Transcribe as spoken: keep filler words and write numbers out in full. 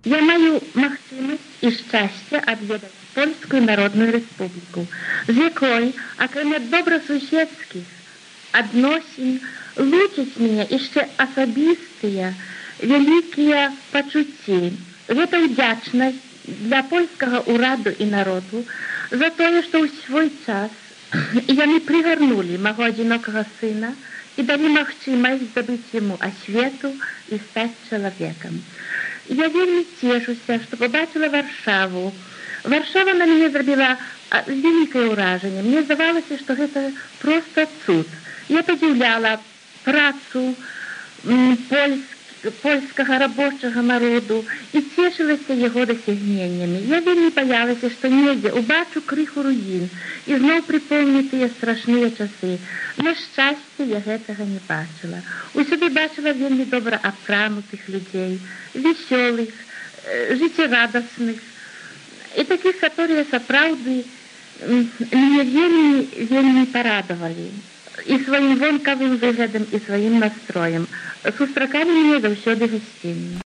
Я маю магчымасць і шчасце адведаць Польскую Народную Рэспубліку, з якой, акрамя добрасуседскіх адносін, лучаць мяне яшчэ асабістыя вялікія пачуцці. Гэта ўдзячнасць для польскага ўраду і народу за тое, што ў свой час яны прыгарнулі маго адзінокага сына і далі магчымасць здабыць яму асвету і стаць чалавекам. Я вельмі цешуся, што побачила Варшаву. Варшава на мяне зрабіла вялікае ўражанне. Мне здавалася, што гэта проста цуд. Я падзіўляла працу польскіх польскага рабочага народу і цешылася яго дасягненнямі. Я вельмі баялася, што недзе убачу крыху руін і зноў прыпомню тыя страшныя часы. На шчасце, я гэтага не бачыла. Усюды бачыла вельмі добра апранутых людзей, весёлых, жыццярадасных і такіх, которые сапраўды мяне вельмі, вельмі парадавалі і сваім вонкавым выглядам, і сваім настроем. Сустракалі мяне заўсёды гасцінна.